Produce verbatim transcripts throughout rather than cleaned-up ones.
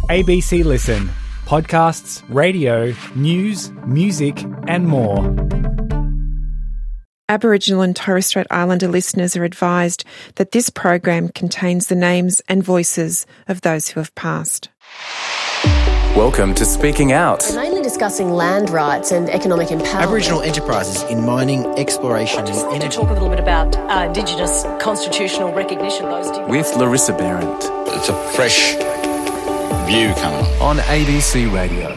A B C Listen. Podcasts, radio, news, music and more. Aboriginal and Torres Strait Islander listeners are advised that this program contains the names and voices of those who have passed. Welcome to Speaking Out. We're mainly discussing land rights and economic empowerment. Aboriginal enterprises in mining, exploration and energy. energy. To talk a little bit about uh, Indigenous constitutional recognition. Those With Larissa Behrendt. It's a fresh view coming on A B C Radio.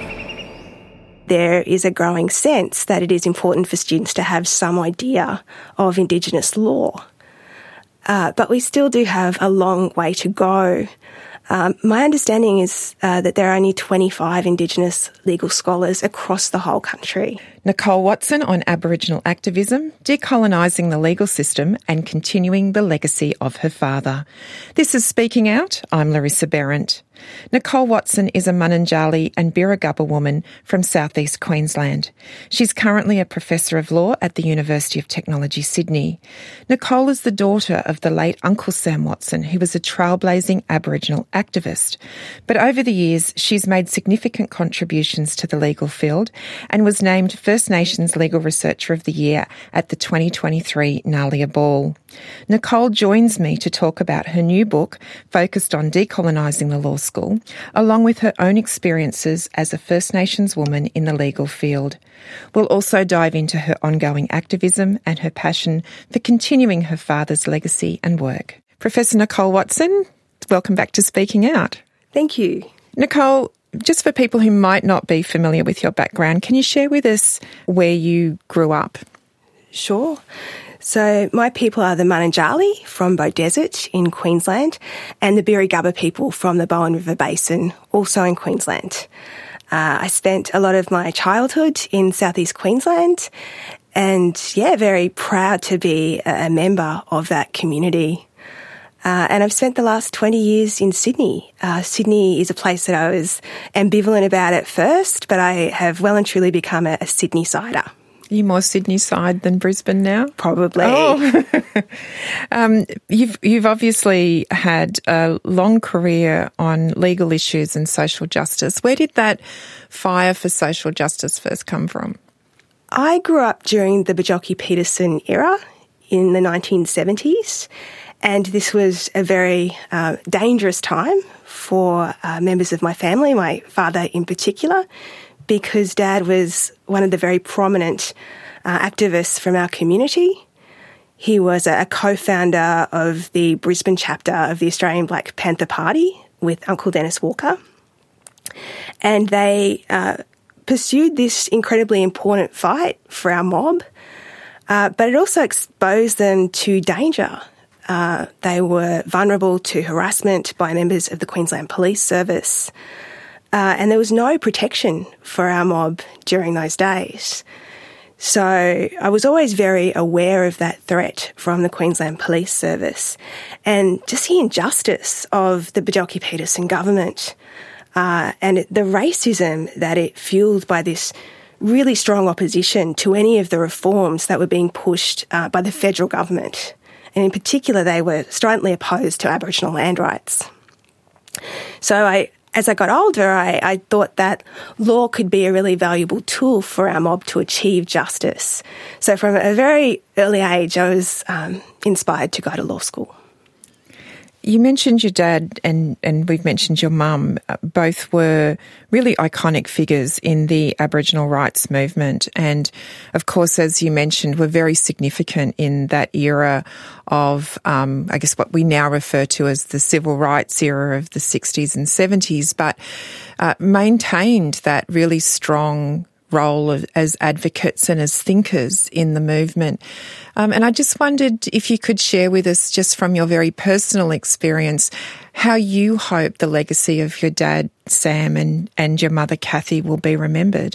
There is a growing sense that it is important for students to have some idea of Indigenous law. Uh, but we still do have a long way to go. Um, my understanding is uh, that there are only twenty-five Indigenous legal scholars across the whole country. Nicole Watson on Aboriginal activism, decolonising the legal system and continuing the legacy of her father. This is Speaking Out. I'm Larissa Behrendt. Nicole Watson is a Mununjali and Birragubba woman from southeast Queensland. She's currently a Professor of Law at the University of Technology, Sydney. Nicole is the daughter of the late Uncle Sam Watson, who was a trailblazing Aboriginal activist. But over the years, she's made significant contributions to the legal field and was named First Nations Legal Researcher of the Year at the twenty twenty-three Nalia Ball. Nicole joins me to talk about her new book, focused on decolonising the law school, along with her own experiences as a First Nations woman in the legal field. We'll also dive into her ongoing activism and her passion for continuing her father's legacy and work. Professor Nicole Watson, welcome back to Speaking Out. Thank you. Nicole, just for people who might not be familiar with your background, can you share with us where you grew up? Sure. So my people are the Mununjali from Beaudesert in Queensland and the Birragubba people from the Bowen River Basin, also in Queensland. Uh, I spent a lot of my childhood in southeast Queensland and, yeah, very proud to be a member of that community. Uh, and I've spent the last twenty years in Sydney. Uh, Sydney is a place that I was ambivalent about at first, but I have well and truly become a, a Sydney-sider. Are you more Sydney side than Brisbane now? Probably. Oh. um, you've you've obviously had a long career on legal issues and social justice. Where did that fire for social justice first come from? I grew up during the Bjelke-Petersen era in the nineteen seventies, and this was a very uh, dangerous time for uh, members of my family, my father in particular, because Dad was one of the very prominent uh, activists from our community. He was a, a co-founder of the Brisbane chapter of the Australian Black Panther Party with Uncle Dennis Walker. And they uh, pursued this incredibly important fight for our mob, uh, but it also exposed them to danger. Uh, they were vulnerable to harassment by members of the Queensland Police Service. Uh, and there was no protection for our mob during those days. So I was always very aware of that threat from the Queensland Police Service and just the injustice of the Bjelke-Petersen government uh, and the racism that it fueled by this really strong opposition to any of the reforms that were being pushed uh, by the federal government. And in particular, they were stridently opposed to Aboriginal land rights. So I... As I got older, I, I thought that law could be a really valuable tool for our mob to achieve justice. So from a very early age, I was um, inspired to go to law school. You mentioned your dad and, and we've mentioned your mum. Both were really iconic figures in the Aboriginal rights movement and, of course, as you mentioned, were very significant in that era of, um, I guess, what we now refer to as the civil rights era of the sixties and seventies, but uh, maintained that really strong role of, as advocates and as thinkers in the movement. Um, and I just wondered if you could share with us, just from your very personal experience, how you hope the legacy of your dad, Sam, and, and your mother, Kathy, will be remembered.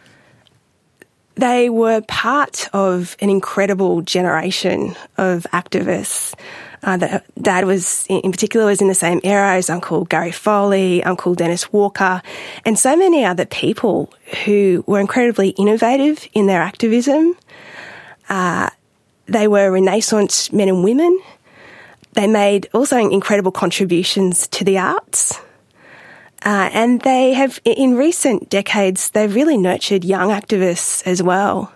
They were part of an incredible generation of activists. Uh, that Dad was, in particular, was in the same era as Uncle Gary Foley, Uncle Dennis Walker, and so many other people who were incredibly innovative in their activism. Uh, they were Renaissance men and women. They made also incredible contributions to the arts. Uh, and they have, in recent decades, they've really nurtured young activists as well.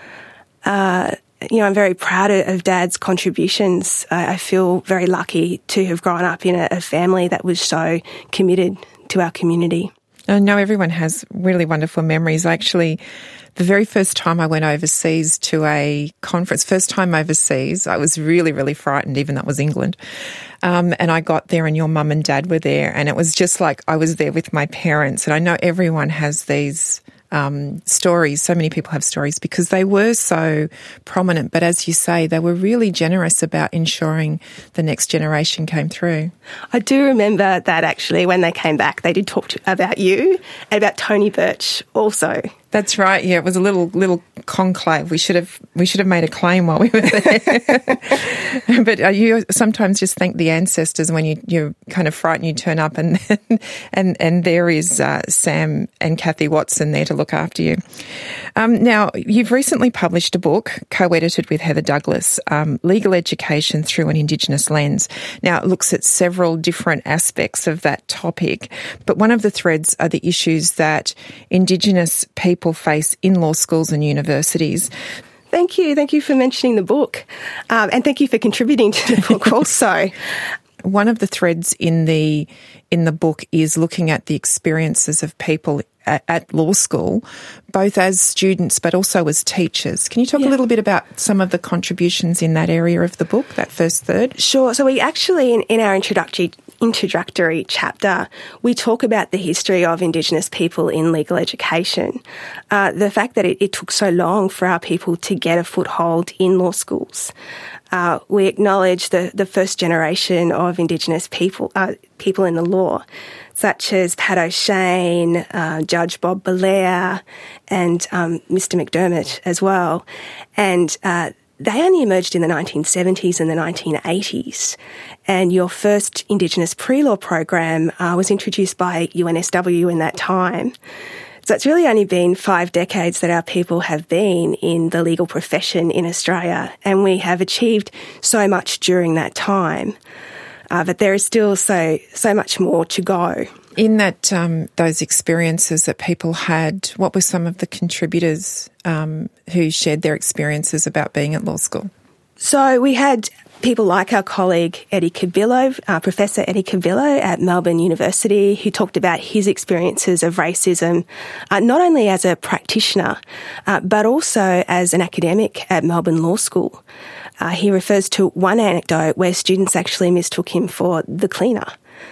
Uh, you know, I'm very proud of, of Dad's contributions. I, I feel very lucky to have grown up in a, a family that was so committed to our community. I know everyone has really wonderful memories. Actually, the very first time I went overseas to a conference, first time overseas, I was really, really frightened, even though it was England. Um, and I got there and your mum and dad were there, and it was just like I was there with my parents. And I know everyone has these um, stories. So many people have stories because they were so prominent. But as you say, they were really generous about ensuring the next generation came through. I do remember that actually when they came back, they did talk to, about you and about Tony Birch also. That's right. Yeah, it was a little little conclave. We should have we should have made a claim while we were there. But uh, you sometimes just thank the ancestors when you you're kind of frightened. You turn up and and and there is uh, Sam and Kathy Watson there to look after you. Um, now you've recently published a book co-edited with Heather Douglas, um, Legal Education Through an Indigenous Lens. Now it looks at several different aspects of that topic, but one of the threads are the issues that Indigenous people face in law schools and universities. Thank you. Thank you for mentioning the book. Um, and thank you for contributing to the book also. One of the threads in the in the book is looking at the experiences of people at, at law school, both as students but also as teachers. Can you talk yeah. a little bit about some of the contributions in that area of the book, that first third? Sure. So we actually, in, in our introductory introductory chapter, we talk about the history of Indigenous people in legal education. Uh, the fact that it, it took so long for our people to get a foothold in law schools. Uh, we acknowledge the, the first generation of Indigenous people, uh, people in the law, such as Pat O'Shane, uh, Judge Bob Belair, and um, Mister McDermott as well. And uh, they only emerged in the nineteen seventies and the nineteen eighties. And your first Indigenous pre-law program uh, was introduced by U N S W in that time. So it's really only been five decades that our people have been in the legal profession in Australia, and we have achieved so much during that time. Uh, but there is still so so much more to go. In that um, those experiences that people had, what were some of the contributors um, who shared their experiences about being at law school? So we had people like our colleague Eddie Cabillo, uh, Professor Eddie Cabillo at Melbourne University, who talked about his experiences of racism, uh, not only as a practitioner, uh, but also as an academic at Melbourne Law School. Uh, he refers to one anecdote where students actually mistook him for the cleaner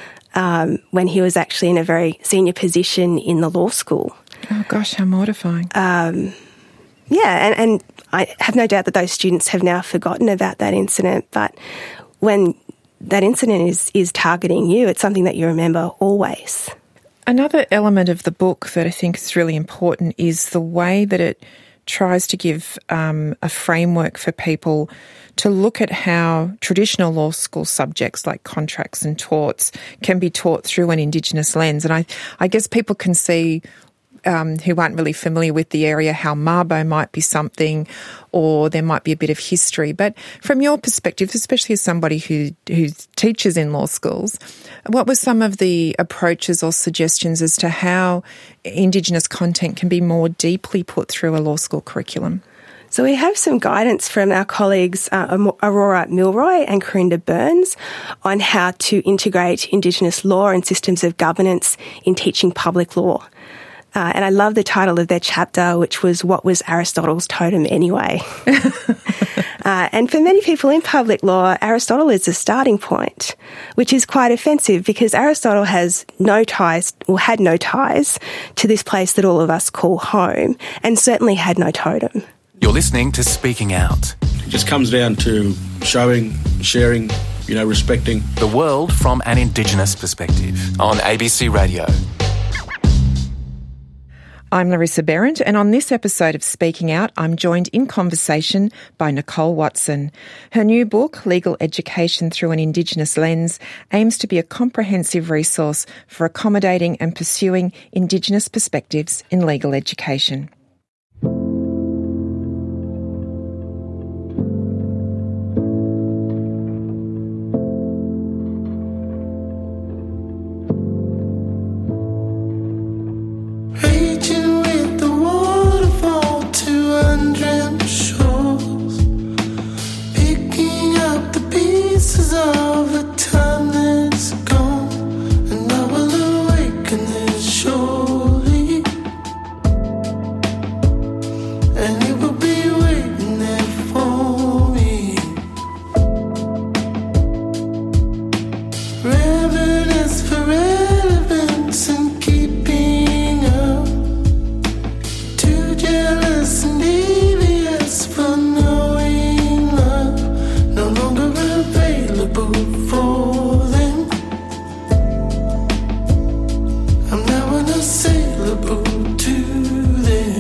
um, when he was actually in a very senior position in the law school. Oh gosh, how mortifying. Um, yeah, and, and I have no doubt that those students have now forgotten about that incident, but when that incident is, is targeting you, it's something that you remember always. Another element of the book that I think is really important is the way that it tries to give um, a framework for people to look at how traditional law school subjects like contracts and torts can be taught through an Indigenous lens. And I, I guess people can see Um, who aren't really familiar with the area, how Mabo might be something, or there might be a bit of history. But from your perspective, especially as somebody who who teaches in law schools, what were some of the approaches or suggestions as to how Indigenous content can be more deeply put through a law school curriculum? So we have some guidance from our colleagues uh, Aurora Milroy and Corinda Burns on how to integrate Indigenous law and systems of governance in teaching public law. Uh, and I love the title of their chapter, which was What Was Aristotle's Totem Anyway? uh, and for many people in public law, Aristotle is the starting point, which is quite offensive because Aristotle has no ties, or had no ties, to this place that all of us call home, and certainly had no totem. You're listening to Speaking Out. It just comes down to showing, sharing, you know, respecting the world from an Indigenous perspective on A B C Radio. I'm Larissa Behrendt, and on this episode of Speaking Out, I'm joined in conversation by Nicole Watson. Her new book, Legal Education Through an Indigenous Lens, aims to be a comprehensive resource for accommodating and pursuing Indigenous perspectives in legal education. unassailable to them.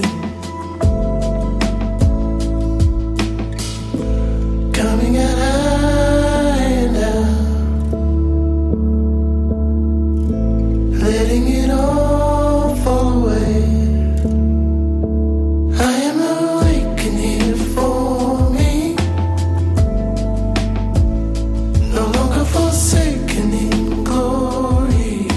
Coming out and out, letting it all fall away. I am awakening for me, no longer forsaken in glory.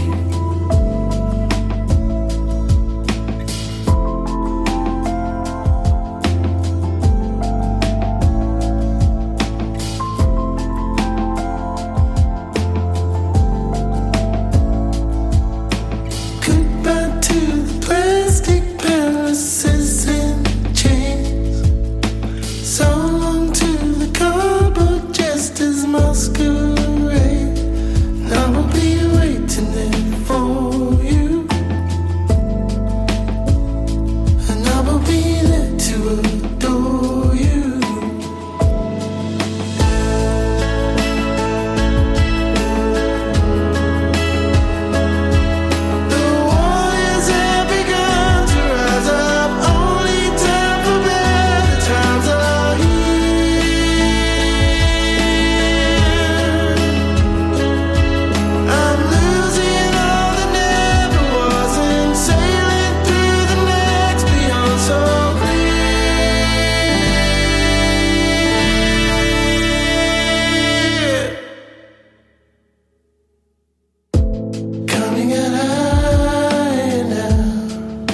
Goodbye to the plastic palaces and chains. So long to the cardboard jesters masquerade. And I will be waiting there for you. And I will be there to adore you. The warriors have begun to rise up. Only time for better times are here. I'm losing all that never was and sailing through the next beyond so clear. Coming out and out,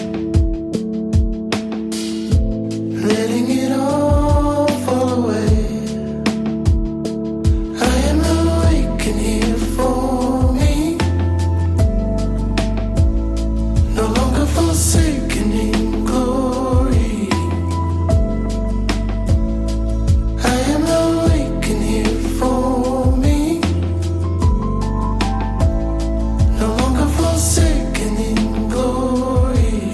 letting it all fall away. I am awakened here for me, no longer forsaken in glory. I am awakened here for me, no longer forsaken in glory.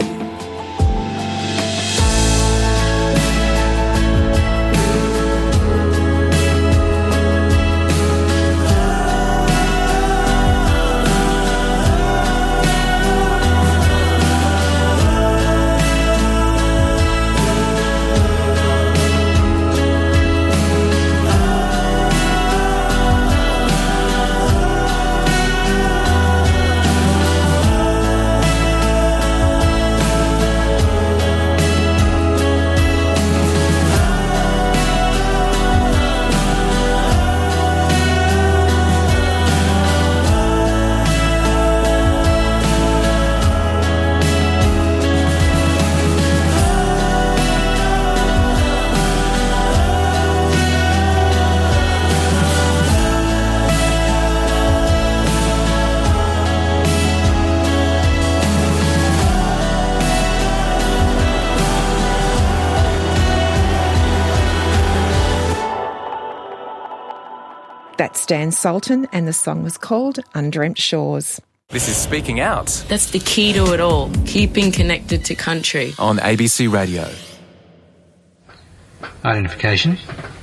That's Dan Sultan, and the song was called Undreamt Shores. This is Speaking Out That's the key to it all, keeping connected to country. on A B C Radio. Identification.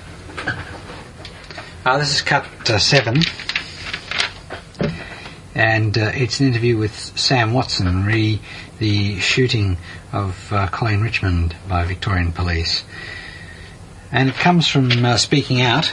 Uh, this is cut uh, seven, and uh, it's an interview with Sam Watson re the shooting of uh, Colleen Richmond by Victorian Police. And it comes from uh, Speaking Out.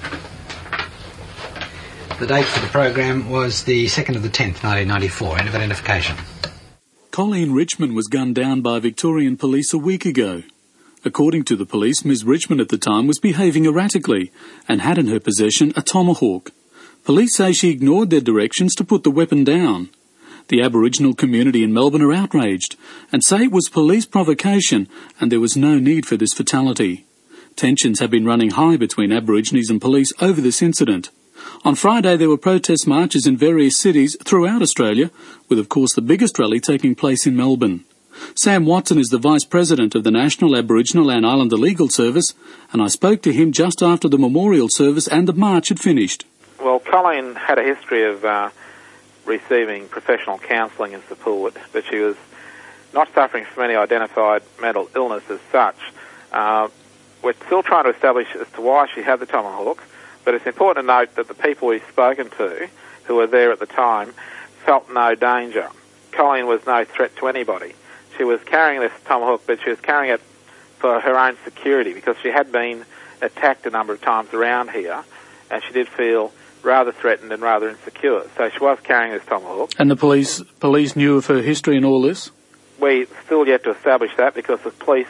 The date for the program was the second of the tenth, nineteen ninety-four. End of identification. Colleen Richmond was gunned down by Victorian Police a week ago. According to the police, Miz Richmond at the time was behaving erratically and had in her possession a tomahawk. Police say she ignored their directions to put the weapon down. The Aboriginal community in Melbourne are outraged and say it was police provocation and there was no need for this fatality. Tensions have been running high between Aborigines and police over this incident. On Friday, there were protest marches in various cities throughout Australia, with, of course, the biggest rally taking place in Melbourne. Sam Watson is the Vice President of the National Aboriginal and Islander Legal Service, and I spoke to him just after the memorial service and the march had finished. Well, Colleen had a history of uh, receiving professional counselling and support, but she was not suffering from any identified mental illness as such. Uh, we're still trying to establish as to why she had the tomahawk, but it's important to note that the people we've spoken to, who were there at the time, felt no danger. Colleen was no threat to anybody. She was carrying this tomahawk, but she was carrying it for her own security because she had been attacked a number of times around here, and she did feel rather threatened and rather insecure. So she was carrying this tomahawk. And the police police knew of her history and all this? We still yet to establish that because the police,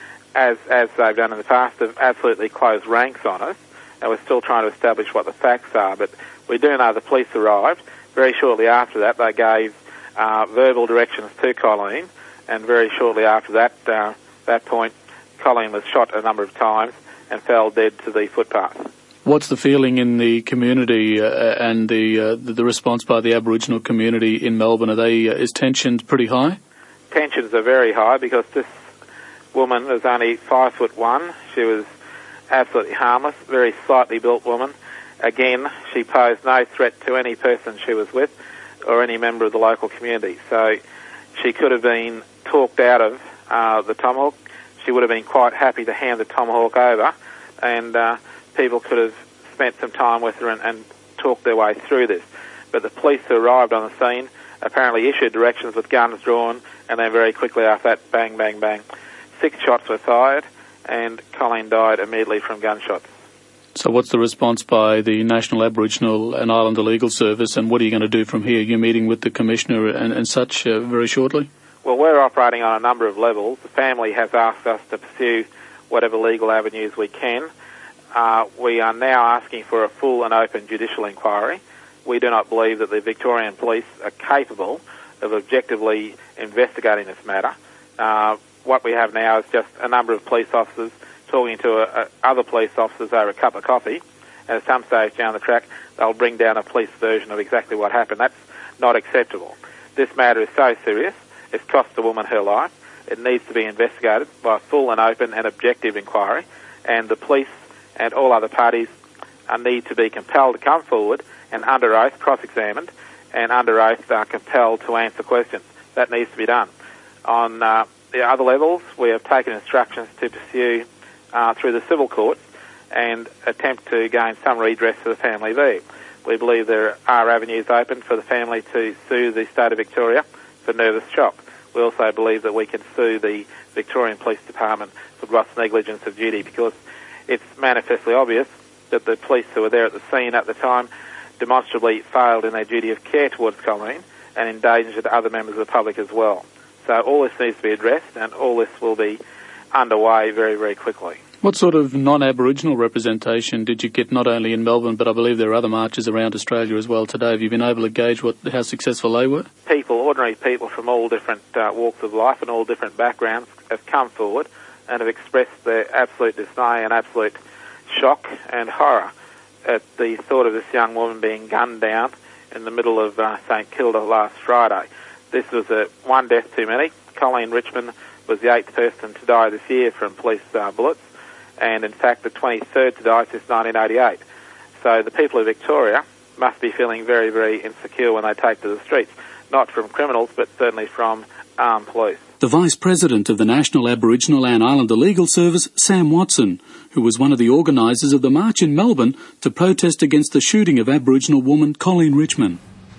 as as they've done in the past, have absolutely closed ranks on us, and we're still trying to establish what the facts are. But we do know the police arrived. Very shortly after that, they gave uh, verbal directions to Colleen, and very shortly after that, uh, that point, Colleen was shot a number of times and fell dead to the footpath. What's the feeling in the community uh, and the, uh, the the response by the Aboriginal community in Melbourne? Are they uh, is tension pretty high? Tensions are very high because this woman was only five foot one. She was absolutely harmless, very slightly built woman. Again, she posed no threat to any person she was with or any member of the local community. So she could have been talked out of uh, the tomahawk. She would have been quite happy to hand the tomahawk over, and uh, people could have spent some time with her and, and talked their way through this. But the police who arrived on the scene apparently issued directions with guns drawn, and then very quickly after that, bang, bang, bang. Six shots were fired, and Colleen died immediately from gunshots. So what's the response by the National Aboriginal and Islander Legal Service, and what are you going to do from here? You're meeting with the Commissioner and, and such uh, very shortly? Well, we're operating on a number of levels. The family has asked us to pursue whatever legal avenues we can. Uh, we are now asking for a full and open judicial inquiry. We do not believe that the Victorian Police are capable of objectively investigating this matter. Uh, what we have now is just a number of police officers talking to a, a, other police officers over a cup of coffee, and at some stage down the track they'll bring down a police version of exactly what happened. That's not acceptable. This matter is so serious, it's cost the woman her life. It needs to be investigated by a full and open and objective inquiry, and the police and all other parties uh, need to be compelled to come forward and under oath cross-examined, and under oath are compelled to answer questions. That needs to be done. On uh, the other levels, we have taken instructions to pursue uh, through the civil courts and attempt to gain some redress for the family there. We believe there are avenues open for the family to sue the State of Victoria for nervous shock. We also believe that we can sue the Victorian Police Department for gross negligence of duty, because it's manifestly obvious that the police who were there at the scene at the time demonstrably failed in their duty of care towards Colleen and endangered other members of the public as well. So all this needs to be addressed, and all this will be underway very, very quickly. What sort of non-Aboriginal representation did you get, not only in Melbourne, but I believe there are other marches around Australia as well today? Have you been able to gauge what, how successful they were? People, ordinary people from all different uh, walks of life and all different backgrounds have come forward and have expressed their absolute dismay and absolute shock and horror at the thought of this young woman being gunned down in the middle of uh, St Kilda last Friday. This was a one death too many. Colleen Richmond was the eighth person to die this year from police uh, bullets, and in fact the twenty-third to die since nineteen eighty-eight. So the people of Victoria must be feeling very, very insecure when they take to the streets, not from criminals, but certainly from armed police. The Vice President of the National Aboriginal and Islander Legal Service, Sam Watson, who was one of the organisers of the march in Melbourne to protest against the shooting of Aboriginal woman Colleen Richmond.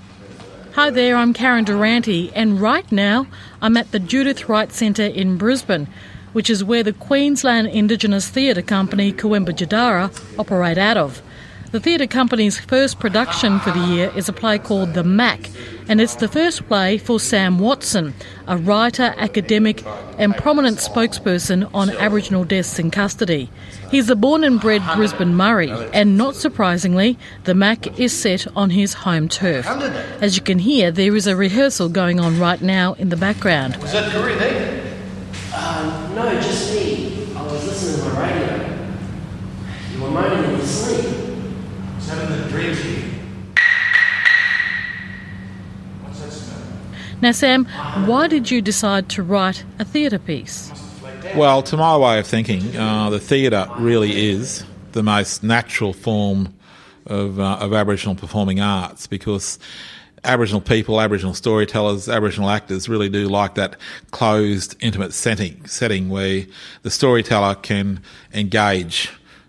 Hi there, I'm Karen Durante, and right now I'm at the Judith Wright Centre in Brisbane, which is where the Queensland Indigenous Theatre Company Kooyimba Jadara operate out of. The theatre company's first production for the year is a play called The Mac, and it's the first play for Sam Watson, a writer, academic and prominent spokesperson on Aboriginal deaths in custody. He's a born and bred Brisbane Murray, and not surprisingly, The Mac is set on his home turf. As you can hear, there is a rehearsal going on right now in the background. Was that Corinne there? Uh, no, just me. I was listening to my radio. You were moaning in your sleep. I was having the dreams here. What's that smell? Now, Sam, why did you decide to write a theatre piece? Well, to my way of thinking, uh, the theatre really is the most natural form of, uh, of Aboriginal performing arts, because Aboriginal people, Aboriginal storytellers, Aboriginal actors really do like that closed, intimate setting, setting where the storyteller can engage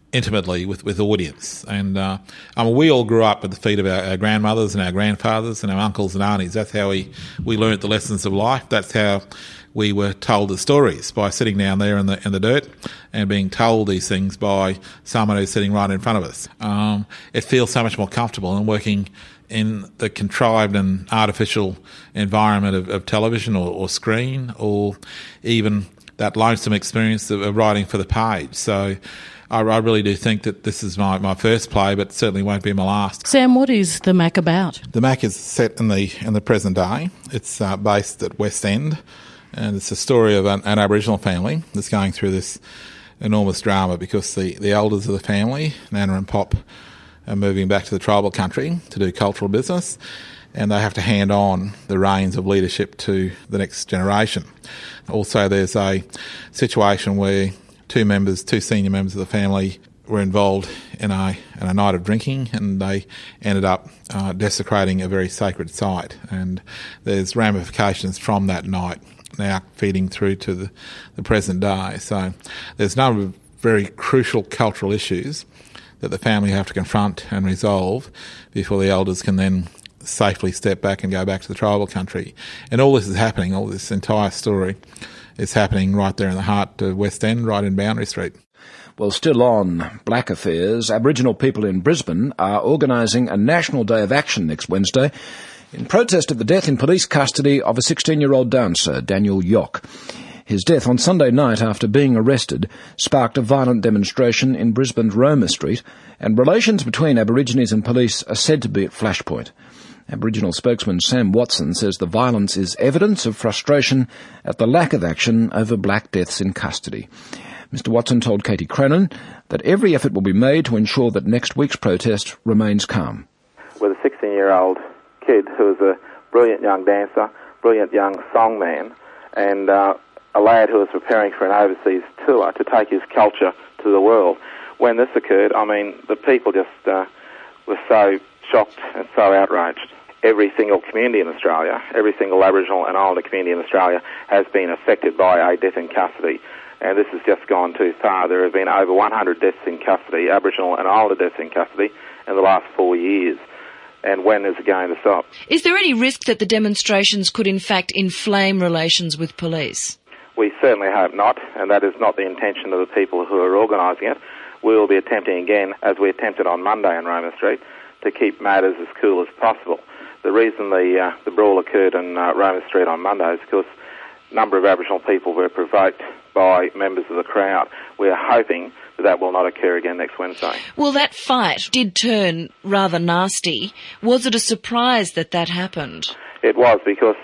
intimately with, with audience. And uh, I mean, we all grew up at the feet of our, our grandmothers and our grandfathers and our uncles and aunties. That's how we, we learnt the lessons of life. That's how we were told the stories, by sitting down there in the in the dirt and being told these things by someone who's sitting right in front of us. Um, it feels so much more comfortable than working in the contrived and artificial environment of, of television or, or screen, or even that lonesome experience of, of writing for the page. So I, I really do think that this is my, my first play, but certainly won't be my last. Sam, what is The Mac about? The Mac is set in the in the present day. It's uh, based at West End, and it's a story of an, an Aboriginal family that's going through this enormous drama because the, the elders of the family, Nana and Pop, are moving back to the tribal country to do cultural business, and they have to hand on the reins of leadership to the next generation. Also, there's a situation where two members, two senior members of the family were involved in a in a night of drinking, and they ended up uh, desecrating a very sacred site. And there's ramifications from that night now feeding through to the, the present day. So there's a number of very crucial cultural issues that the family have to confront and resolve before the elders can then safely step back and go back to the tribal country. And all this is happening, all this entire story is happening right there in the heart of West End, right in Boundary Street. Well, still on Black Affairs, Aboriginal people in Brisbane are organising a national day of action next Wednesday in protest of the death in police custody of a sixteen-year-old dancer, Daniel Yock. His death on Sunday night after being arrested sparked a violent demonstration in Brisbane's Roma Street, and relations between Aborigines and police are said to be at flashpoint. Aboriginal spokesman Sam Watson says the violence is evidence of frustration at the lack of action over black deaths in custody. Mister Watson told Katie Cronin that every effort will be made to ensure that next week's protest remains calm. With a sixteen-year-old kid who is a brilliant young dancer, brilliant young songman, and uh, a lad who was preparing for an overseas tour to take his culture to the world. When this occurred, I mean, the people just uh, were so shocked and so outraged. Every single community in Australia, every single Aboriginal and Islander community in Australia has been affected by a death in custody. And this has just gone too far. There have been over one hundred deaths in custody, Aboriginal and Islander deaths in custody, in the last four years. And when is it going to stop? Is there any risk that the demonstrations could in fact inflame relations with police? We certainly hope not, and that is not the intention of the people who are organising it. We will be attempting again, as we attempted on Monday in Roma Street, to keep matters as cool as possible. The reason the uh, the brawl occurred in uh, Roma Street on Monday is because a number of Aboriginal people were provoked by members of the crowd. We are hoping that that will not occur again next Wednesday. Well, that fight did turn rather nasty. Was it a surprise that that happened? It was, because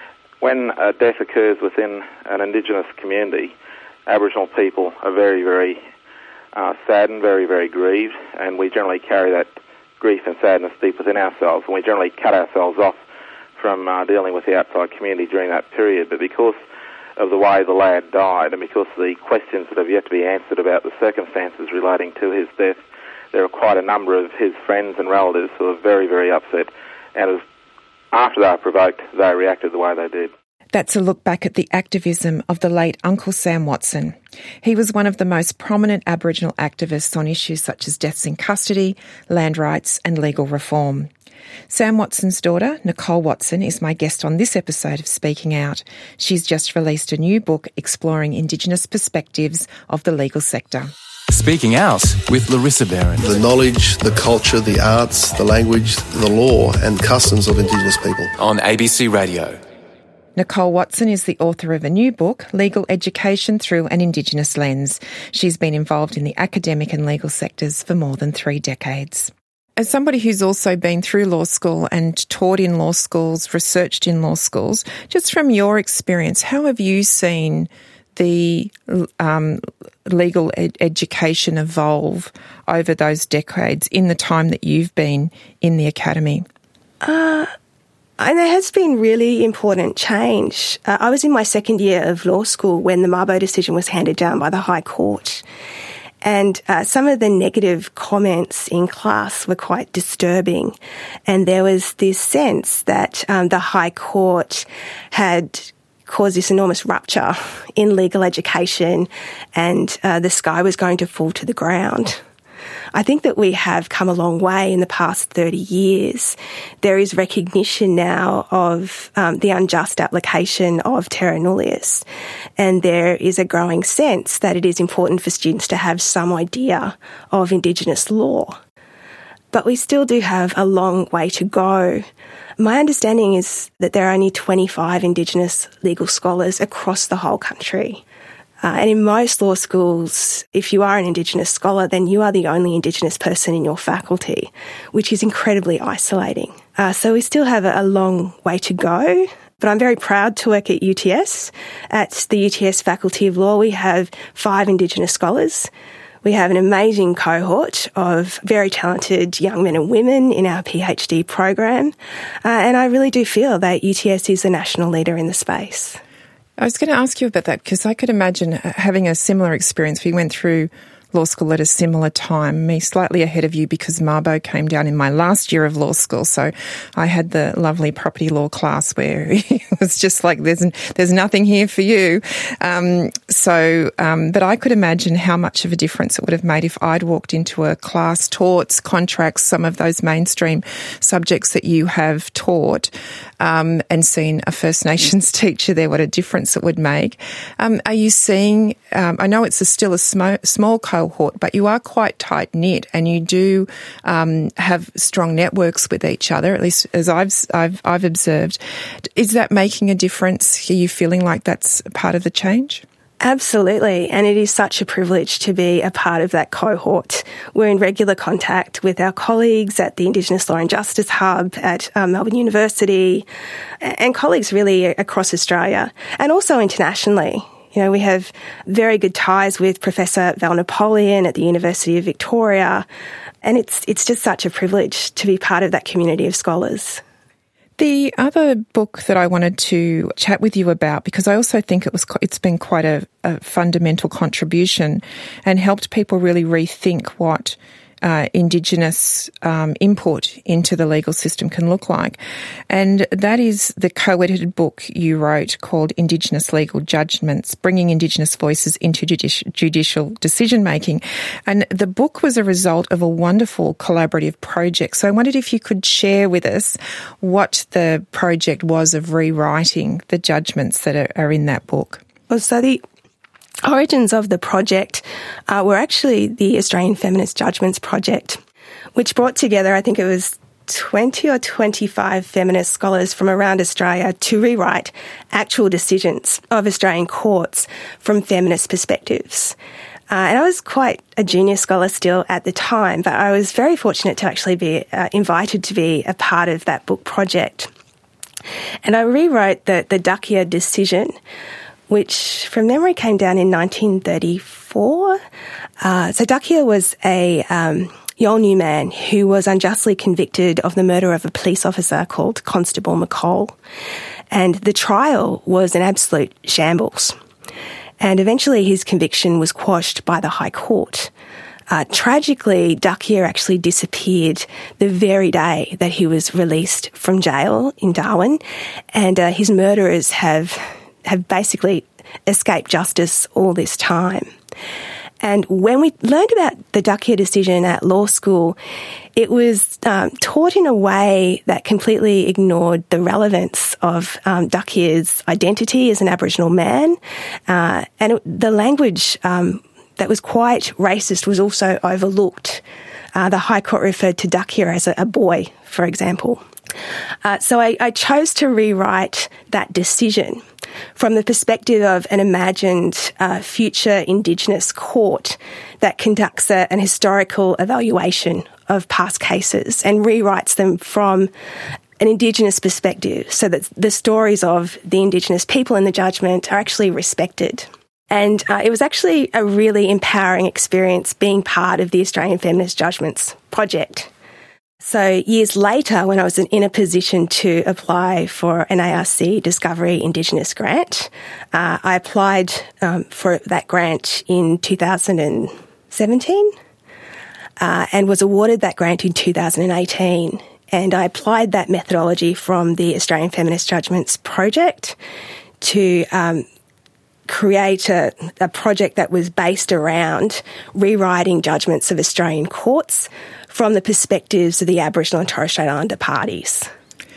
when a death occurs within an Indigenous community, Aboriginal people are very, very uh, saddened, very, very grieved, and we generally carry that grief and sadness deep within ourselves, and we generally cut ourselves off from uh, dealing with the outside community during that period. But because of the way the lad died, and because of the questions that have yet to be answered about the circumstances relating to his death, there are quite a number of his friends and relatives who are very, very upset, and as, after they were provoked, they reacted the way they did. That's a look back at the activism of the late Uncle Sam Watson. He was one of the most prominent Aboriginal activists on issues such as deaths in custody, land rights and legal reform. Sam Watson's daughter, Nicole Watson, is my guest on this episode of Speaking Out. She's just released a new book exploring Indigenous perspectives of the legal sector. Speaking Out with Larissa Behrendt. The knowledge, the culture, the arts, the language, the law and customs of Indigenous people. On A B C Radio. Nicole Watson is the author of a new book, Legal Education Through an Indigenous Lens. She's been involved in the academic and legal sectors for more than three decades. As somebody who's also been through law school and taught in law schools, researched in law schools, just from your experience, how have you seen the um, legal ed- education evolve over those decades in the time that you've been in the academy? Uh, and there has been really important change. Uh, I was in my second year of law school when the Mabo decision was handed down by the High Court. And uh, some of the negative comments in class were quite disturbing. And there was this sense that um, the High Court had caused this enormous rupture in legal education, and uh, the sky was going to fall to the ground. I think that we have come a long way in the past thirty years. There is recognition now of um, the unjust application of terra nullius, and there is a growing sense that it is important for students to have some idea of Indigenous law. But we still do have a long way to go. My understanding is that there are only twenty-five Indigenous legal scholars across the whole country. Uh, and in most law schools, if you are an Indigenous scholar, then you are the only Indigenous person in your faculty, which is incredibly isolating. Uh, so we still have a, a long way to go. But I'm very proud to work at U T S. At the U T S Faculty of Law, we have five Indigenous scholars. We have an amazing cohort of very talented young men and women in our PhD program. Uh, and I really do feel that U T S is the national leader in the space. I was going to ask you about that because I could imagine having a similar experience. We went through law school at a similar time, me slightly ahead of you because Marbo came down in my last year of law school. So I had the lovely property law class where it was just like, there's there's nothing here for you. Um, so, um, but I could imagine how much of a difference it would have made if I'd walked into a class, torts, contracts, some of those mainstream subjects that you have taught, um, and seen a First Nations teacher there, what a difference it would make. Um, are you seeing, um, I know it's a, still a small, small cohort, but you are quite tight-knit and you do um, have strong networks with each other, at least as I've, I've, I've observed. Is that making a difference? Are you feeling like that's part of the change? Absolutely, and it is such a privilege to be a part of that cohort. We're in regular contact with our colleagues at the Indigenous Law and Justice Hub at um, Melbourne University and colleagues really across Australia and also internationally. You know, we have very good ties with Professor Val Napoleon at the University of Victoria, and it's it's just such a privilege to be part of that community of scholars. The other book that I wanted to chat with you about, because I also think it was it's been quite a, a fundamental contribution and helped people really rethink what Uh, Indigenous um, input into the legal system can look like. And that is the co-edited book you wrote called Indigenous Legal Judgments, Bringing Indigenous Voices into Judici- Judicial Decision-Making. And the book was a result of a wonderful collaborative project. So I wondered if you could share with us what the project was of rewriting the judgments that are, are in that book. Well, so the origins of the project uh, were actually the Australian Feminist Judgments Project, which brought together, I think it was twenty or twenty-five feminist scholars from around Australia to rewrite actual decisions of Australian courts from feminist perspectives. Uh, and I was quite a junior scholar still at the time, but I was very fortunate to actually be uh, invited to be a part of that book project. And I rewrote the, the Dakia decision, which from memory came down in nineteen thirty-four. Uh, so Dakia was a um, Yolngu man who was unjustly convicted of the murder of a police officer called Constable McCall. And the trial was an absolute shambles. And eventually his conviction was quashed by the High Court. Uh, tragically, Dakia actually disappeared the very day that he was released from jail in Darwin, and uh, his murderers have have basically escaped justice all this time. And when we learned about the Dakia decision at law school, it was um, taught in a way that completely ignored the relevance of um, Dakia's identity as an Aboriginal man. Uh, and it, the language um, that was quite racist was also overlooked. Uh, the High Court referred to Dakia as a, a boy, for example. Uh, so I, I chose to rewrite that decision from the perspective of an imagined uh, future Indigenous court that conducts a, an historical evaluation of past cases and rewrites them from an Indigenous perspective so that the stories of the Indigenous people in the judgment are actually respected. And uh, it was actually a really empowering experience being part of the Australian Feminist Judgments project. So years later, when I was in a position to apply for an A R C Discovery Indigenous grant, uh, I applied um, for that grant in two thousand seventeen uh, and was awarded that grant in two thousand eighteen. And I applied that methodology from the Australian Feminist Judgments project to um, create a, a project that was based around rewriting judgments of Australian courts from the perspectives of the Aboriginal and Torres Strait Islander parties.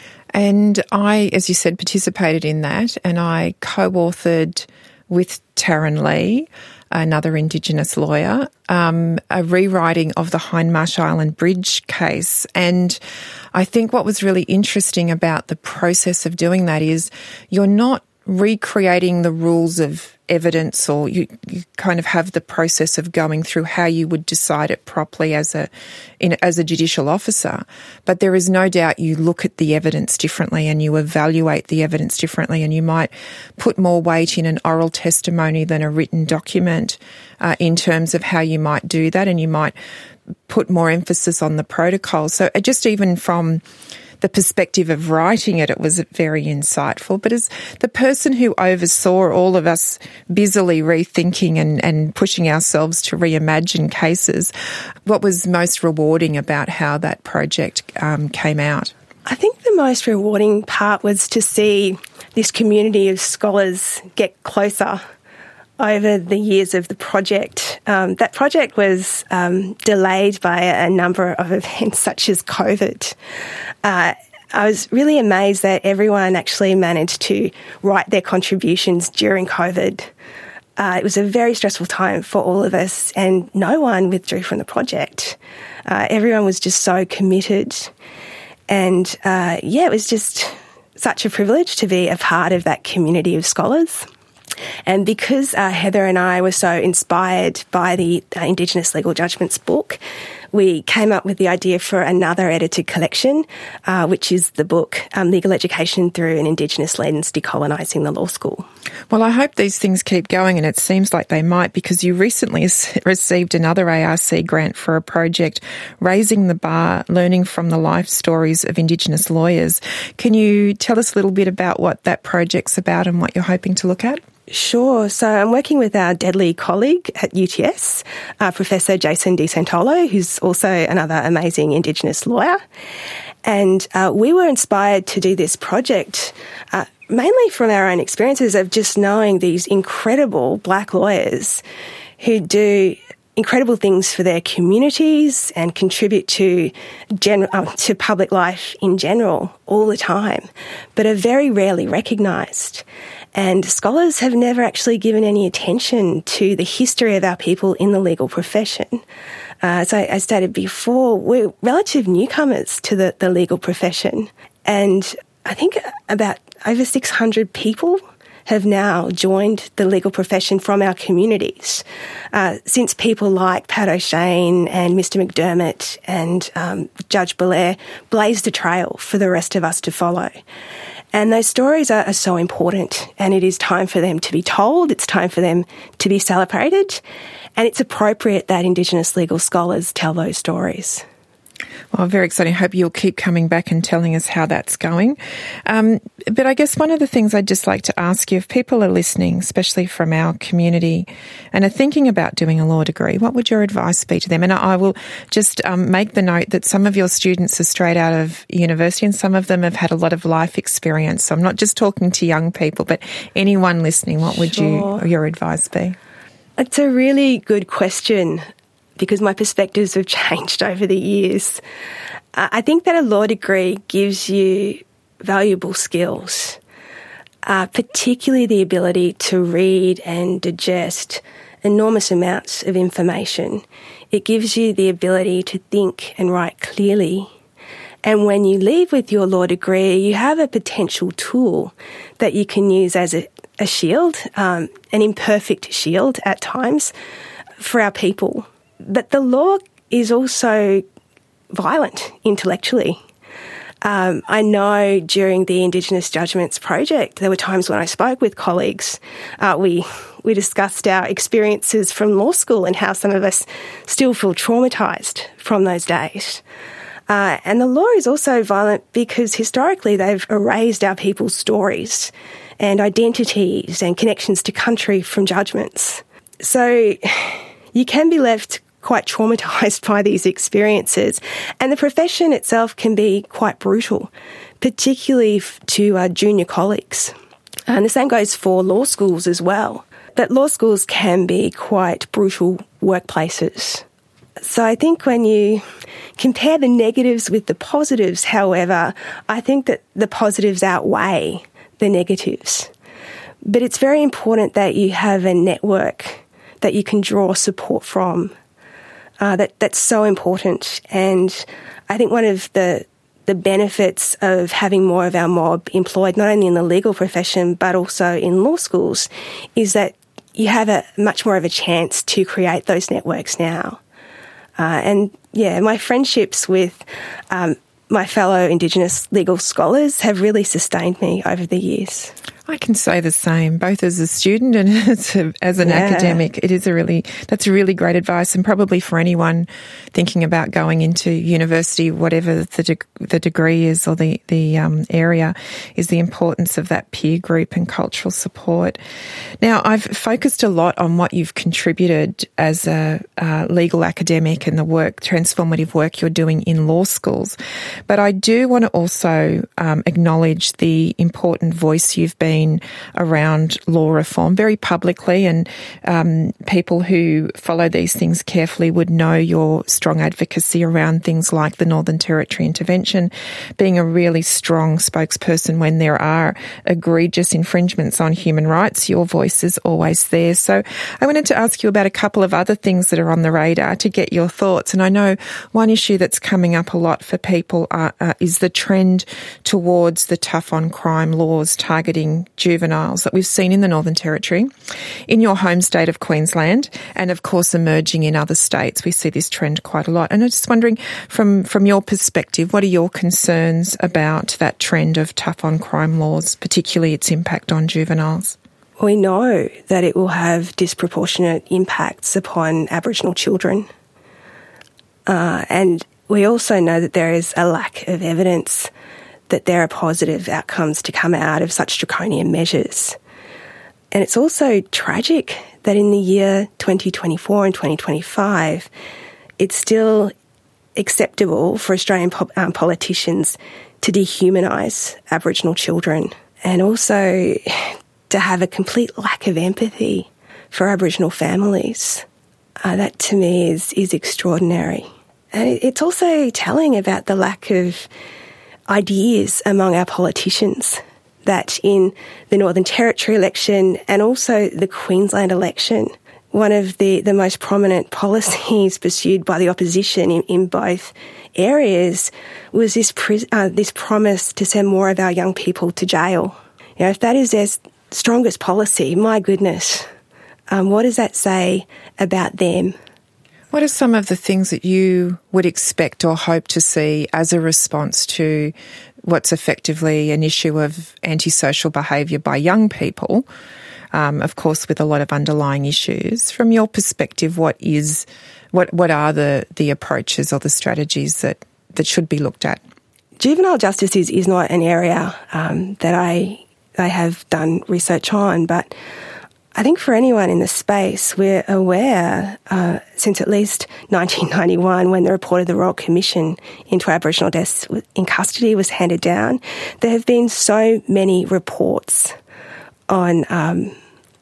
And I, as you said, participated in that, and I co-authored with Taryn Lee, another Indigenous lawyer, um, a rewriting of the Hindmarsh Island Bridge case. And I think what was really interesting about the process of doing that is you're not recreating the rules of evidence, or you, you kind of have the process of going through how you would decide it properly as a in, as a judicial officer. But there is no doubt you look at the evidence differently and you evaluate the evidence differently, and you might put more weight in an oral testimony than a written document uh, in terms of how you might do that, and you might put more emphasis on the protocol. So just even from the perspective of writing it, it was very insightful. But as the person who oversaw all of us busily rethinking and, and pushing ourselves to reimagine cases, what was most rewarding about how that project um, came out? I think the most rewarding part was to see this community of scholars get closer over the years of the project. Um, that project was um, delayed by a number of events such as COVID. Uh, I was really amazed that everyone actually managed to write their contributions during COVID. Uh, it was a very stressful time for all of us, and no one withdrew from the project. Uh, everyone was just so committed. And uh, yeah, it was just such a privilege to be a part of that community of scholars. And because uh, Heather and I were so inspired by the uh, Indigenous Legal Judgments book, we came up with the idea for another edited collection, uh, which is the book um, Legal Education Through an Indigenous Lens, Decolonising the Law School. Well, I hope these things keep going, and it seems like they might, because you recently received another A R C grant for a project raising the bar, learning from the life stories of Indigenous lawyers. Can you tell us a little bit about what that project's about and what you're hoping to look at? Sure. So I'm working with our deadly colleague at U T S, uh, Professor Jason DeSantolo, who's also another amazing Indigenous lawyer. And uh, we were inspired to do this project uh, mainly from our own experiences of just knowing these incredible black lawyers who do incredible things for their communities and contribute to gen- uh, to public life in general all the time, but are very rarely recognised. And scholars have never actually given any attention to the history of our people in the legal profession. Uh, as I, I stated before, we're relative newcomers to the, the legal profession. And I think about over six hundred people have now joined the legal profession from our communities, uh, since people like Pat O'Shane and Mister McDermott and um, Judge Belair blazed a trail for the rest of us to follow. And those stories are, are so important, and it is time for them to be told, it's time for them to be celebrated, and it's appropriate that Indigenous legal scholars tell those stories. Well, very exciting. I hope you'll keep coming back and telling us how that's going. Um, but I guess one of the things I'd just like to ask you, if people are listening, especially from our community, and are thinking about doing a law degree, what would your advice be to them? And I will just um, make the note that some of your students are straight out of university and some of them have had a lot of life experience. So I'm not just talking to young people, but anyone listening, what would Sure. you your advice be? It's a really good question, because my perspectives have changed over the years. Uh, I think that a law degree gives you valuable skills, uh, particularly the ability to read and digest enormous amounts of information. It gives you the ability to think and write clearly. And when you leave with your law degree, you have a potential tool that you can use as a, a shield, um, an imperfect shield at times, for our people. But the law is also violent intellectually. Um, I know during the Indigenous Judgments project, there were times when I spoke with colleagues. Uh, we we discussed our experiences from law school and how some of us still feel traumatised from those days. Uh, and the law is also violent because historically they've erased our people's stories and identities and connections to country from judgments. So you can be left quite traumatised by these experiences, and the profession itself can be quite brutal, particularly to uh, junior colleagues. And the same goes for law schools as well. that law schools can be quite brutal workplaces. So I think when you compare the negatives with the positives, however, I think that the positives outweigh the negatives. But it's very important that you have a network that you can draw support from. Uh, that that's so important. And I think one of the the benefits of having more of our mob employed, not only in the legal profession but also in law schools, is that you have a much more of a chance to create those networks now. Uh, and yeah, my friendships with um, my fellow Indigenous legal scholars have really sustained me over the years. I can say the same, both as a student and as, a, as an yeah. academic. It is a really, that's really great advice, and probably for anyone thinking about going into university, whatever the de- the degree is or the, the um, area, is the importance of that peer group and cultural support. Now, I've focused a lot on what you've contributed as a uh, legal academic and the work, transformative work you're doing in law schools, but I do want to also um, acknowledge the important voice you've been around law reform very publicly, and um, people who follow these things carefully would know your strong advocacy around things like the Northern Territory intervention, being a really strong spokesperson when there are egregious infringements on human rights. Your voice is always there. So I wanted to ask you about a couple of other things that are on the radar to get your thoughts. And I know one issue that's coming up a lot for people are, uh, is the trend towards the tough on crime laws targeting juveniles that we've seen in the Northern Territory, in your home state of Queensland, and of course emerging in other states. We see this trend quite a lot. And I'm just wondering, from, from your perspective, what are your concerns about that trend of tough on crime laws, particularly its impact on juveniles? We know that it will have disproportionate impacts upon Aboriginal children. Uh, and we also know that there is a lack of evidence that there are positive outcomes to come out of such draconian measures. And it's also tragic that in the year twenty twenty-four and twenty twenty-five, it's still acceptable for Australian po- um, politicians to dehumanise Aboriginal children, and also to have a complete lack of empathy for Aboriginal families. Uh, that to me is, is extraordinary. And it, it's also telling about the lack of ideas among our politicians, that in the Northern Territory election and also the Queensland election, one of the, the most prominent policies pursued by the opposition in, in both areas was this uh, this promise to send more of our young people to jail. You know, if that is their strongest policy, my goodness, um, what does that say about them? What are some of the things that you would expect or hope to see as a response to what's effectively an issue of antisocial behaviour by young people, um, of course with a lot of underlying issues? From your perspective, what is, what what are the, the approaches or the strategies that, that should be looked at? Juvenile justice is, is not an area um, that I I have done research on, but I think for anyone in the space, we're aware uh, since at least nineteen ninety-one, when the report of the Royal Commission into Aboriginal deaths in custody was handed down, there have been so many reports on um,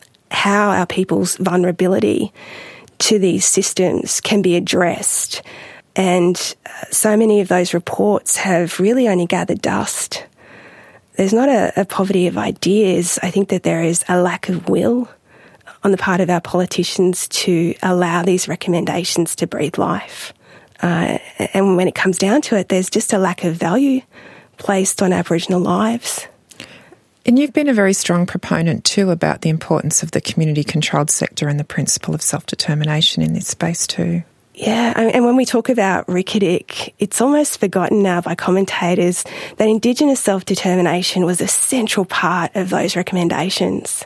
how our people's vulnerability to these systems can be addressed. And uh, so many of those reports have really only gathered dust. There's not a, a poverty of ideas. I think that there is a lack of will on the part of our politicians to allow these recommendations to breathe life. Uh, and when it comes down to it, there's just a lack of value placed on Aboriginal lives. And you've been a very strong proponent too about the importance of the community-controlled sector and the principle of self-determination in this space too. Yeah, and when we talk about Rikitik, it's almost forgotten now by commentators that Indigenous self-determination was a central part of those recommendations.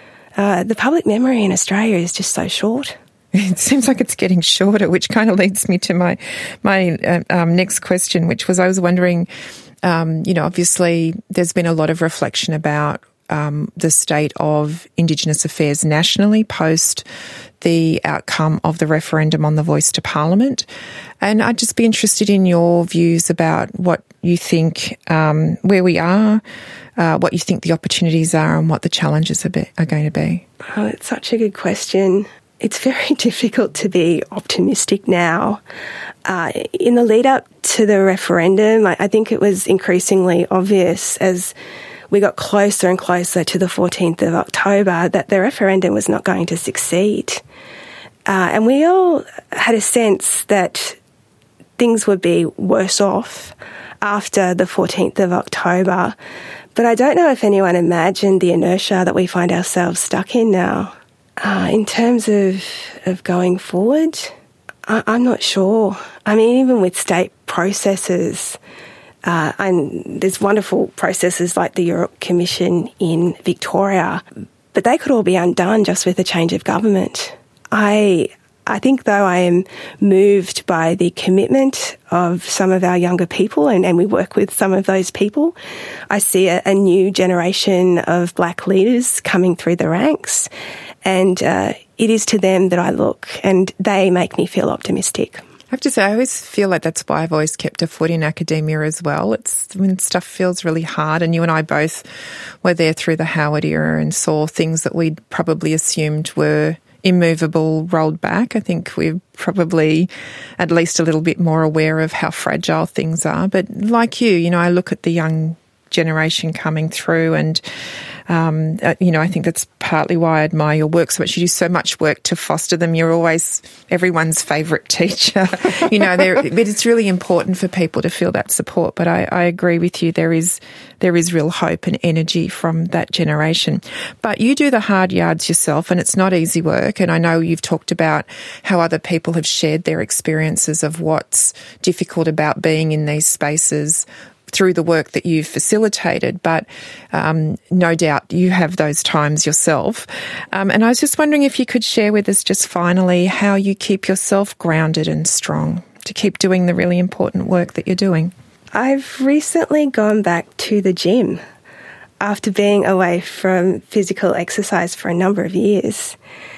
Uh, the public memory in Australia is just so short. It seems like it's getting shorter, which kind of leads me to my my uh, um, next question, which was I was wondering, um, you know, obviously there's been a lot of reflection about um, the state of Indigenous affairs nationally post the outcome of the referendum on the Voice to Parliament. And I'd just be interested in your views about what you think, um, where we are, uh, what you think the opportunities are and what the challenges are, be, are going to be. Oh, it's such a good question. It's very difficult to be optimistic now. Uh, in the lead up to the referendum, I, I think it was increasingly obvious as we got closer and closer to the fourteenth of October that the referendum was not going to succeed. Uh, and we all had a sense that things would be worse off after the fourteenth of October. But I don't know if anyone imagined the inertia that we find ourselves stuck in now. Uh, in terms of, of going forward, I, I'm not sure. I mean, even with state processes, uh, and there's wonderful processes like the Europe Commission in Victoria, but they could all be undone just with a change of government. I I think, though, I am moved by the commitment of some of our younger people, and, and we work with some of those people. I see a, a new generation of black leaders coming through the ranks, and uh, it is to them that I look, and they make me feel optimistic. I have to say, I always feel like that's why I've always kept a foot in academia as well. It's when stuff feels really hard, and you and I both were there through the Howard era and saw things that we'd probably assumed were immovable rolled back. I think we're probably at least a little bit more aware of how fragile things are. But like you, you know, I look at the young generation coming through and, um, uh, you know, I think that's partly why I admire your work so much. You do so much work to foster them. You're always everyone's favourite teacher. you know, but it's really important for people to feel that support. But I, I agree with you. There is there is real hope and energy from that generation. But you do the hard yards yourself, and it's not easy work. And I know you've talked about how other people have shared their experiences of what's difficult about being in these spaces through the work that you've facilitated, but um, no doubt you have those times yourself. Um, and I was just wondering if you could share with us just finally how you keep yourself grounded and strong to keep doing the really important work that you're doing. I've recently gone back to the gym after being away from physical exercise for a number of years.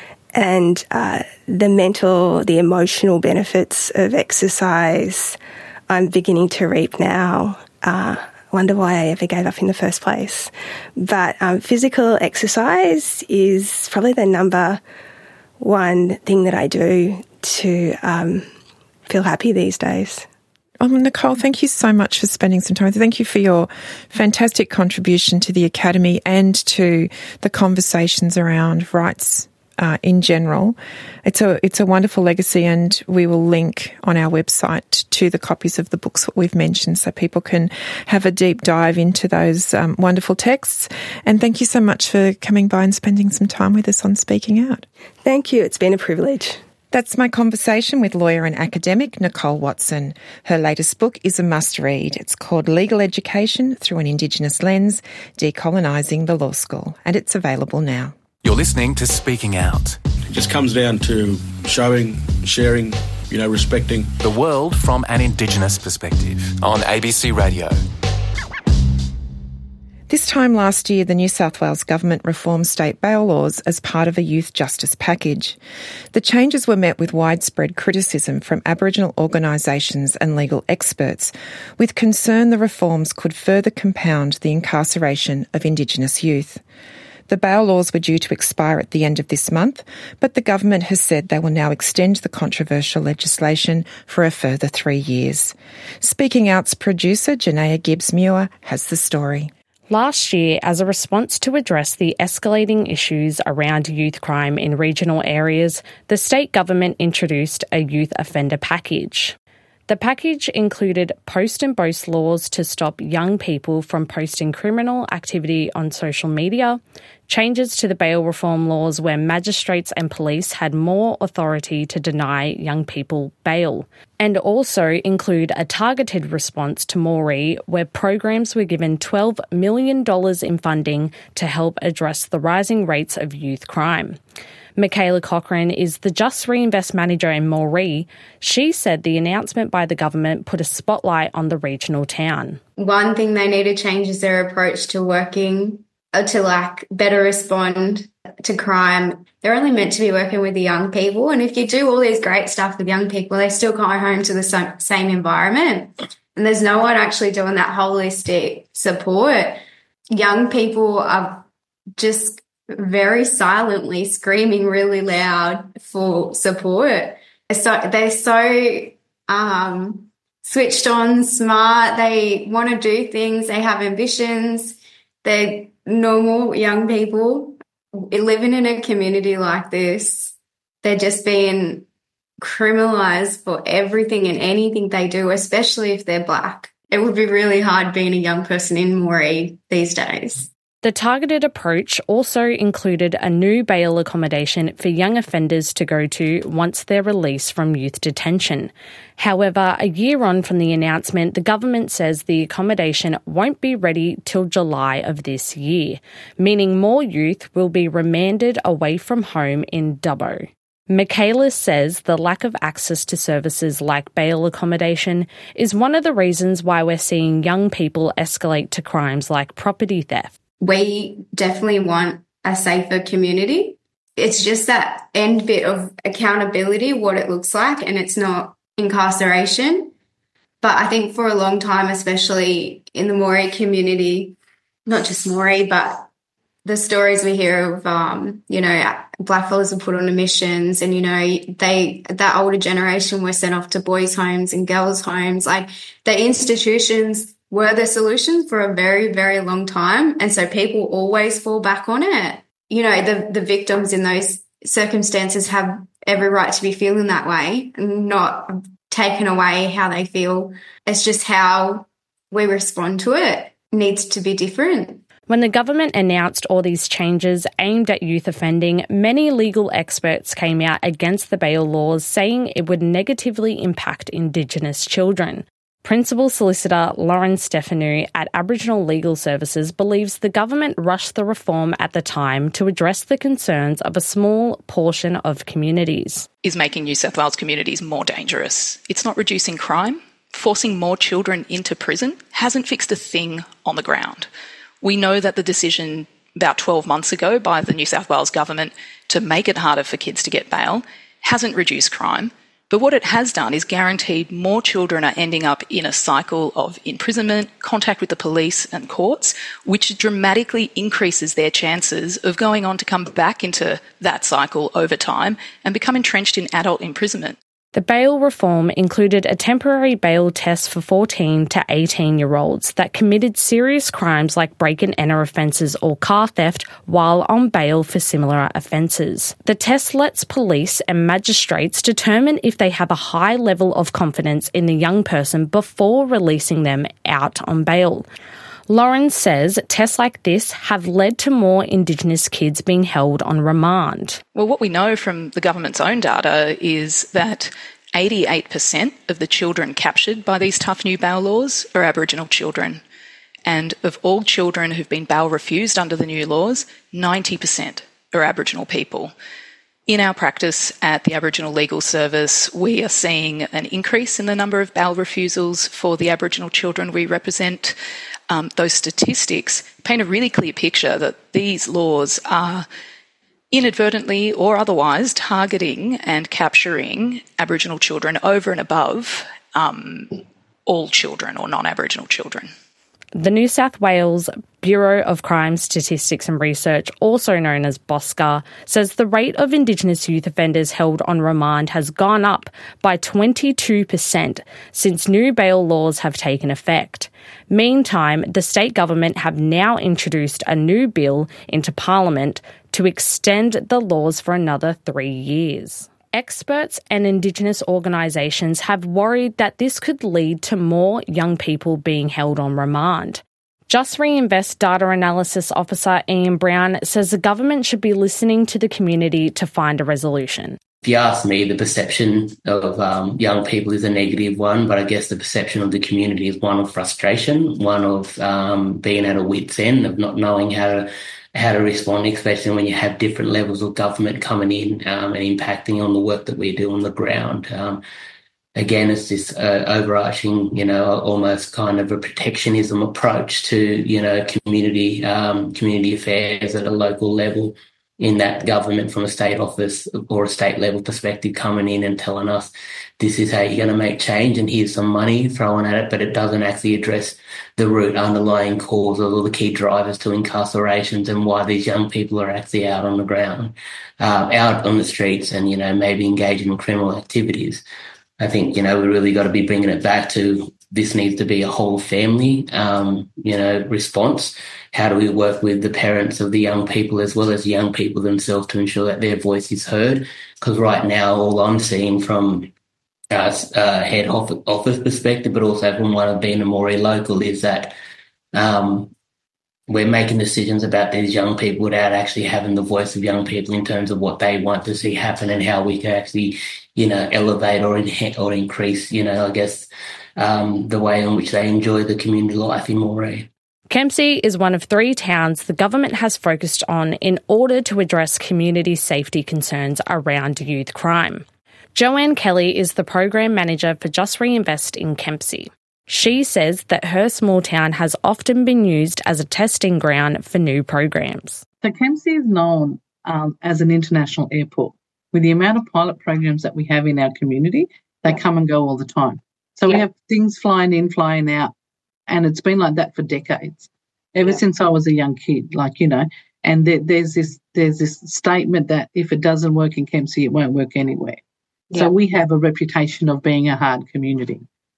And uh, the mental, the emotional benefits of exercise I'm beginning to reap now. Uh, wonder why I ever gave up in the first place. But um, physical exercise is probably the number one thing that I do to um, feel happy these days. Oh, Nicole, thank you so much for spending some time. Thank you for your fantastic contribution to the Academy and to the conversations around rights Uh, in general. It's a it's a wonderful legacy, and we will link on our website to the copies of the books that we've mentioned so people can have a deep dive into those um, wonderful texts. And thank you so much for coming by and spending some time with us on Speaking Out. Thank you. It's been a privilege. That's my conversation with lawyer and academic Nicole Watson. Her latest book is a must-read. It's called Legal Education Through an Indigenous Lens, Decolonising the Law School, and it's available now. You're listening to Speaking Out. It just comes down to showing, sharing, you know, respecting the world from an Indigenous perspective on A B C Radio. This time last year, the New South Wales government reformed state bail laws as part of a youth justice package. The changes were met with widespread criticism from Aboriginal organisations and legal experts, with concern the reforms could further compound the incarceration of Indigenous youth. The bail laws were due to expire at the end of this month, but the government has said they will now extend the controversial legislation for a further three years. Speaking Out's producer, Janaea Gibbs-Muir, has the story. Last year, as a response to address the escalating issues around youth crime in regional areas, the state government introduced a youth offender package. The package included post and boast laws to stop young people from posting criminal activity on social media, changes to the bail reform laws where magistrates and police had more authority to deny young people bail, and also include a targeted response to Moree where programs were given twelve million dollars in funding to help address the rising rates of youth crime. Michaela Cochran is the Just Reinvest manager in Moree. She said the announcement by the government put a spotlight on the regional town. One thing they need to change is their approach to working to like better respond to crime. They're only meant to be working with the young people. And if you do all these great stuff with young people, they still come home to the same environment. And there's no one actually doing that holistic support. Young people are just very silently screaming really loud for support. So they're so um, switched on, smart. They want to do things. They have ambitions. They're normal young people living in a community like this. They're just being criminalised for everything and anything they do, especially if they're Black. It would be really hard being a young person in Moree these days. The targeted approach also included a new bail accommodation for young offenders to go to once they're released from youth detention. However, a year on from the announcement, the government says the accommodation won't be ready till July of this year, meaning more youth will be remanded away from home in Dubbo. Michaela says the lack of access to services like bail accommodation is one of the reasons why we're seeing young people escalate to crimes like property theft. We definitely want a safer community. It's just that end bit of accountability, what it looks like, and it's not incarceration. But I think for a long time, especially in the Moree community, not just Moree, but the stories we hear of, um, you know, blackfellas are put on emissions and, you know, they, that older generation were sent off to boys' homes and girls' homes. Like, the institutions were the solution for a very, very long time. And so people always fall back on it. You know, the, the victims in those circumstances have every right to be feeling that way and not taken away how they feel. It's just how we respond to it needs to be different. When the government announced all these changes aimed at youth offending, many legal experts came out against the bail laws, saying it would negatively impact Indigenous children. Principal Solicitor Lauren Stefanu at Aboriginal Legal Services believes the government rushed the reform at the time to address the concerns of a small portion of communities. Is making New South Wales communities more dangerous. It's not reducing crime. Forcing more children into prison hasn't fixed a thing on the ground. We know that the decision about twelve months ago by the New South Wales government to make it harder for kids to get bail hasn't reduced crime. But what it has done is guaranteed more children are ending up in a cycle of imprisonment, contact with the police and courts, which dramatically increases their chances of going on to come back into that cycle over time and become entrenched in adult imprisonment. The bail reform included a temporary bail test for fourteen to eighteen-year-olds that committed serious crimes like break-and-enter offences or car theft while on bail for similar offences. The test lets police and magistrates determine if they have a high level of confidence in the young person before releasing them out on bail. Lauren says tests like this have led to more Indigenous kids being held on remand. Well, what we know from the government's own data is that eighty-eight percent of the children captured by these tough new bail laws are Aboriginal children. And of all children who've been bail refused under the new laws, ninety percent are Aboriginal people. In our practice at the Aboriginal Legal Service, we are seeing an increase in the number of bail refusals for the Aboriginal children we represent. Um, those statistics paint a really clear picture that these laws are inadvertently or otherwise targeting and capturing Aboriginal children over and above um, all children or non-Aboriginal children. The New South Wales Bureau of Crime Statistics and Research, also known as BOSCA, says the rate of Indigenous youth offenders held on remand has gone up by twenty-two percent since new bail laws have taken effect. Meantime, the state government have now introduced a new bill into Parliament to extend the laws for another three years. Experts and Indigenous organisations have worried that this could lead to more young people being held on remand. Just Reinvest Data Analysis Officer Ian Brown says the government should be listening to the community to find a resolution. If you ask me, the perception of um, young people is a negative one, but I guess the perception of the community is one of frustration, one of um, being at a wit's end, of not knowing how to how to respond, especially when you have different levels of government coming in um, and impacting on the work that we do on the ground. Um, again, it's this uh, overarching, you know, almost kind of a protectionism approach to, you know, community um, community affairs at a local level, in that government from a state office or a state level perspective coming in and telling us this is how you're going to make change and here's some money thrown at it, but it doesn't actually address the root underlying causes or the key drivers to incarcerations and why these young people are actually out on the ground, uh, out on the streets and, you know, maybe engaging in criminal activities. I think, you know, we really got to be bringing it back to this needs to be a whole family, um, you know, response. How do we work with the parents of the young people as well as young people themselves to ensure that their voice is heard? Because right now, all I'm seeing from uh, uh, head office, office perspective, but also from one of being a Moree local, is that um, we're making decisions about these young people without actually having the voice of young people in terms of what they want to see happen and how we can actually, you know, elevate or, in- or increase, you know, I guess, um, the way in which they enjoy the community life in Moree. Kempsey is one of three towns the government has focused on in order to address community safety concerns around youth crime. Joanne Kelly is the Program Manager for Just Reinvest in Kempsey. She says that her small town has often been used as a testing ground for new programs. So Kempsey is known um, as an international airport. With the amount of pilot programs that we have in our community, they come and go all the time. So yeah. we have things flying in, flying out, and it's been like that for decades, ever yeah. since I was a young kid, like, you know, and there, there's this there's this statement that if it doesn't work in Kempsey, it won't work anywhere. Yeah. So we have a reputation of being a hard community.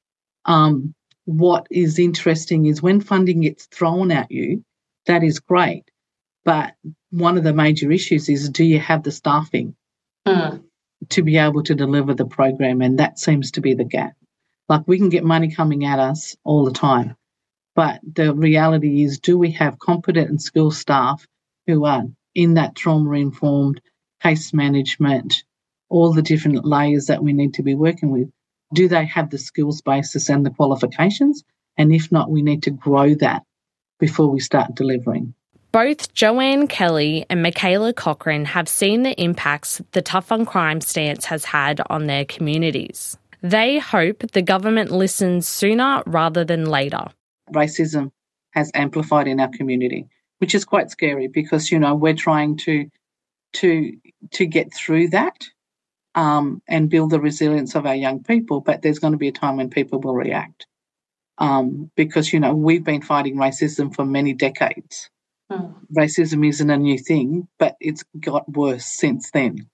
Um, what is interesting is when funding gets thrown at you, that is great. But one of the major issues is, do you have the staffing mm. to be able to deliver the program? And that seems to be the gap. Like, we can get money coming at us all the time, but the reality is, do we have competent and skilled staff who are in that trauma-informed case management, all the different layers that we need to be working with? Do they have the skills basis and the qualifications? And if not, we need to grow that before we start delivering. Both Joanne Kelly and Michaela Cochran have seen the impacts the Tough on Crime stance has had on their communities. They hope the government listens sooner rather than later. Racism has amplified in our community, which is quite scary because, you know, we're trying to to to get through that um, and build the resilience of our young people, but there's going to be a time when people will react um, because, you know, we've been fighting racism for many decades. Mm. Racism isn't a new thing, but it's got worse since then.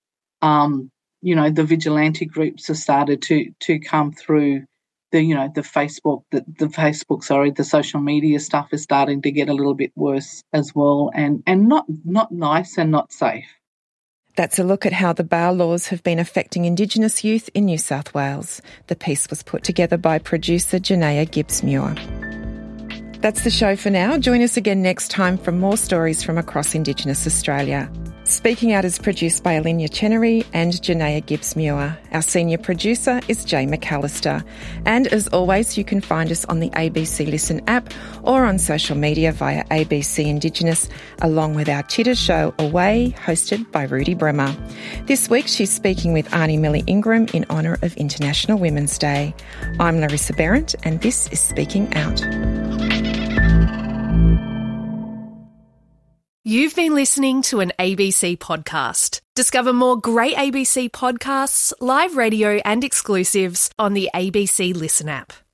Um, you know, the vigilante groups have started to to come through. The you know the Facebook the, the Facebook sorry the social media stuff is starting to get a little bit worse as well, and and not not nice and not safe. That's a look at how the bail laws have been affecting Indigenous youth in New South Wales. The piece was put together by producer Janaea Gibbs-Muir. That's the show for now. Join us again next time for more stories from across Indigenous Australia. Speaking Out is produced by Alinia Chenery and Janaea Gibbs-Muir. Our senior producer is Jay McAllister. And as always, you can find us on the A B C Listen app or on social media via A B C Indigenous, along with our Chitter show Away, hosted by Rudy Bremer. This week, she's speaking with Arnie Millie Ingram in honour of International Women's Day. I'm Larissa Behrendt, and this is Speaking Out. You've been listening to an A B C podcast. Discover more great A B C podcasts, live radio and exclusives on the A B C Listen app.